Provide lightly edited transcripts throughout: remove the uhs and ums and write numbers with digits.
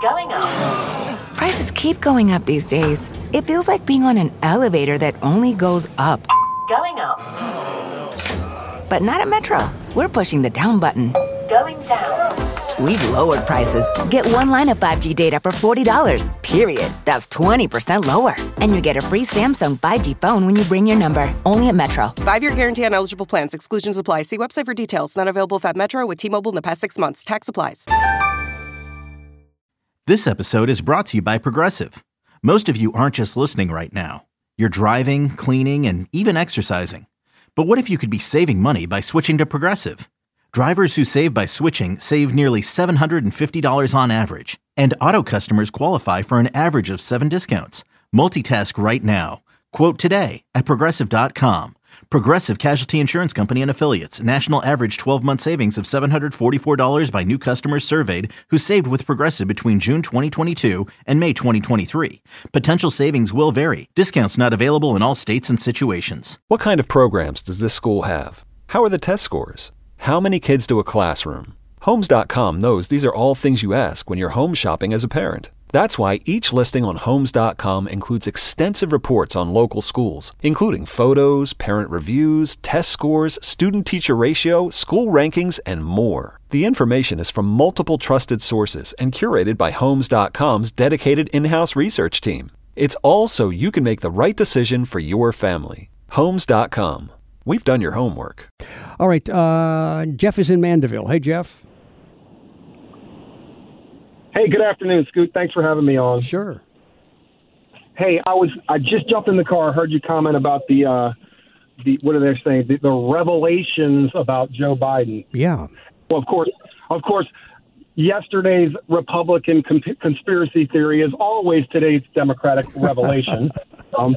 Going up. Prices keep going up these days. It feels like being on an elevator that only goes up. Going up. But not at Metro. We're pushing the down button. Going down. We've lowered prices. Get one line of 5G data for $40, period. That's 20% lower. And you get a free Samsung 5G phone when you bring your number. Only at Metro. 5-year guarantee on eligible plans. Exclusions apply. See website for details. Not available at Metro with T-Mobile in the past 6 months. Tax applies. This episode is brought to you by Progressive. Most of you aren't just listening right now. You're driving, cleaning, and even exercising. But what if you could be saving money by switching to Progressive? Drivers who save by switching save nearly $750 on average. And auto customers qualify for an average of 7 discounts. Multitask right now. Quote today at Progressive.com. Progressive Casualty Insurance Company and Affiliates. National average 12-month savings of $744 by new customers surveyed who saved with Progressive between June 2022 and May 2023. Potential savings will vary. Discounts not available in all states and situations. What kind of programs does this school have? How are the test scores? How many kids do a classroom? Homes.com knows these are all things you ask when you're home shopping as a parent. That's why each listing on Homes.com includes extensive reports on local schools, including photos, parent reviews, test scores, student-teacher ratio, school rankings, and more. The information is from multiple trusted sources and curated by Homes.com's dedicated in-house research team. It's all so you can make the right decision for your family. Homes.com. We've done your homework. All right, Jeff is in Mandeville. Hey, Jeff. Hey, good afternoon, Scoot. Thanks for having me on. Sure. Hey, I just jumped in the car. I heard you comment about the what are they saying? The revelations about Joe Biden. Yeah. Well, of course, yesterday's Republican conspiracy theory is always today's Democratic revelation. And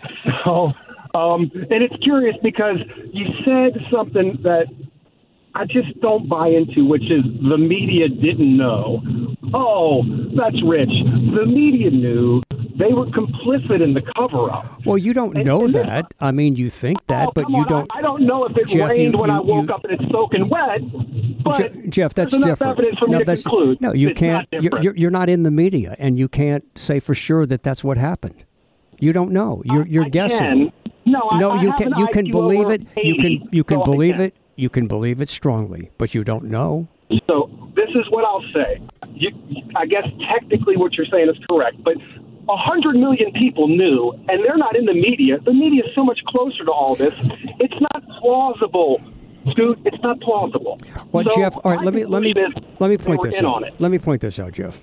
it's curious because you said something that I just don't buy into, which is the media didn't know. Oh, that's rich. The media knew. They were complicit in the cover-up. Well, you don't know that. I mean, you think that, but you don't. I don't know if it rained when I woke up and it's soaking wet. But Jeff, that's there's enough different. evidence for me to conclude. No, you can't. You're not in the media, and you can't say for sure that that's what happened. You don't know. You're guessing. You can believe it. You can believe it. You can believe it strongly, but you don't know. So this is what I'll say. I guess technically what you're saying is correct, but 100 million people knew, and they're not in the media. The media is so much closer to all this. It's not plausible, Scoot. It's not plausible. Well, so Jeff, all right. Let me point this out. Let me point this out, Jeff.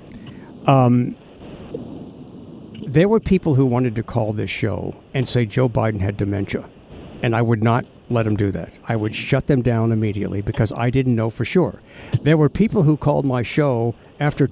There were people who wanted to call this show and say Joe Biden had dementia, and I would not let them do that. I would shut them down immediately because I didn't know for sure. There were people who called my show after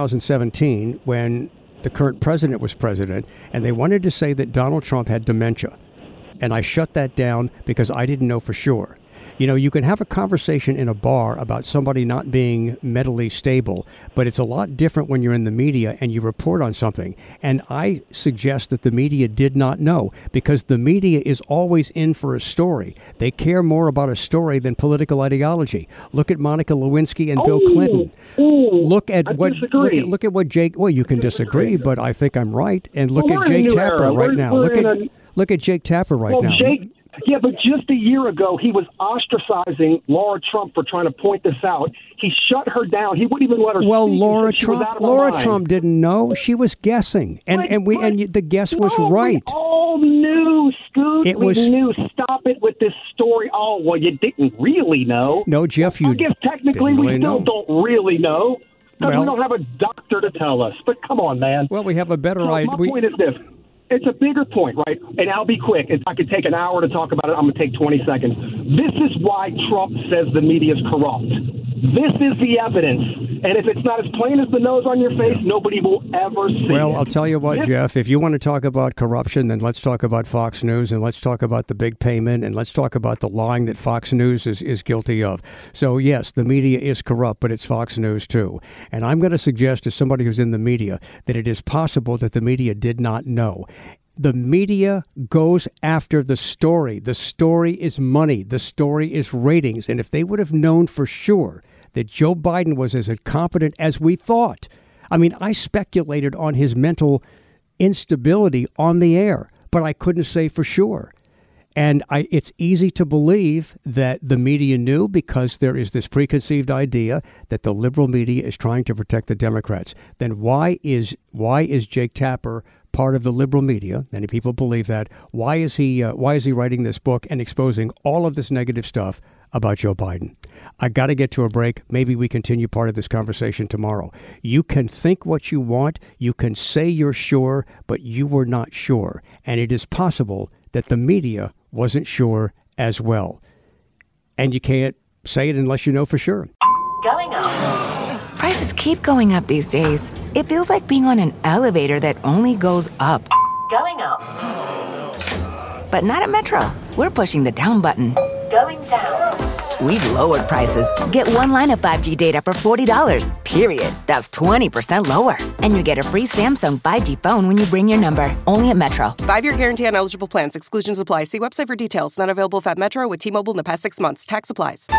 2017 when the current president was president, and they wanted to say that Donald Trump had dementia. And I shut that down because I didn't know for sure. You know, you can have a conversation in a bar about somebody not being mentally stable, but it's a lot different when you're in the media and you report on something. And I suggest that the media did not know because the media is always in for a story. They care more about a story than political ideology. Look at Monica Lewinsky and Bill Clinton. Look at what Jake. Well, you can disagree, but I think I'm right. And look at Jake Tapper right now. Look at Jake Tapper right now. Yeah, but just a year ago, he was ostracizing Laura Trump for trying to point this out. He shut her down. He wouldn't even let her speak. Well, Laura Trump didn't know. She was guessing, and the guess was right. We all knew, Scoot. We knew. Stop it with this story. Oh, well, you didn't really know. No, Jeff, you. I guess technically we still don't really know because we don't have a doctor to tell us. But come on, man. Well, we have a better idea. My point is this. It's a bigger point, right? And I'll be quick. If I could take an hour to talk about it, I'm going to take 20 seconds. This is why Trump says the media is corrupt. This is the evidence. And if it's not as plain as the nose on your face, nobody will ever see it. Well, I'll tell you what, Jeff, if you want to talk about corruption, then let's talk about Fox News, and let's talk about the big payment, and let's talk about the lying that Fox News is guilty of. So, yes, the media is corrupt, but it's Fox News, too. And I'm going to suggest to somebody who's in the media that it is possible that the media did not know. The media goes after the story. The story is money. The story is ratings. And if they would have known for sure that Joe Biden was as incompetent as we thought, I mean, I speculated on his mental instability on the air, but I couldn't say for sure. And it's easy to believe that the media knew because there is this preconceived idea that the liberal media is trying to protect the Democrats. Then why is Jake Tapper part of the liberal media? Many people believe that. Why is he writing this book and exposing all of this negative stuff about Joe Biden? I got to get to a break. Maybe we continue part of this conversation tomorrow. You can think what you want. You can say you're sure, but you were not sure. And it is possible that the media wasn't sure as well. And you can't say it unless you know for sure. Going up. Prices keep going up these days. It feels like being on an elevator that only goes up. Going up. But not at Metro. We're pushing the down button. Going down. We've lowered prices. Get one line of 5G data for $40, period. That's 20% lower. And you get a free Samsung 5G phone when you bring your number. Only at Metro. 5-year guarantee on eligible plans. Exclusions apply. See website for details. Not available at Metro with T-Mobile in the past 6 months. Tax applies.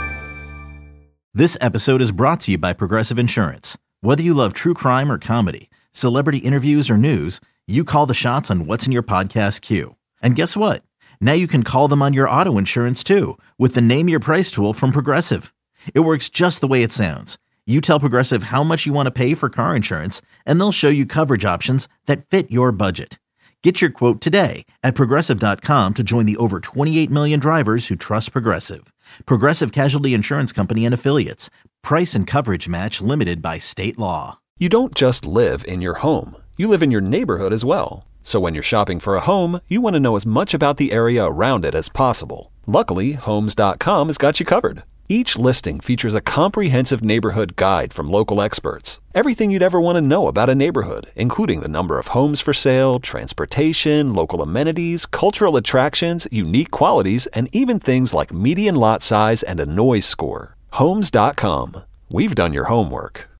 This episode is brought to you by Progressive Insurance. Whether you love true crime or comedy, celebrity interviews or news, you call the shots on what's in your podcast queue. And guess what? Now you can call them on your auto insurance too with the Name Your Price tool from Progressive. It works just the way it sounds. You tell Progressive how much you want to pay for car insurance, and they'll show you coverage options that fit your budget. Get your quote today at Progressive.com to join the over 28 million drivers who trust Progressive. Progressive Casualty Insurance Company and Affiliates. Price and coverage match limited by state law. You don't just live in your home. You live in your neighborhood as well. So when you're shopping for a home, you want to know as much about the area around it as possible. Luckily, Homes.com has got you covered. Each listing features a comprehensive neighborhood guide from local experts. Everything you'd ever want to know about a neighborhood, including the number of homes for sale, transportation, local amenities, cultural attractions, unique qualities, and even things like median lot size and a noise score. Homes.com. We've done your homework.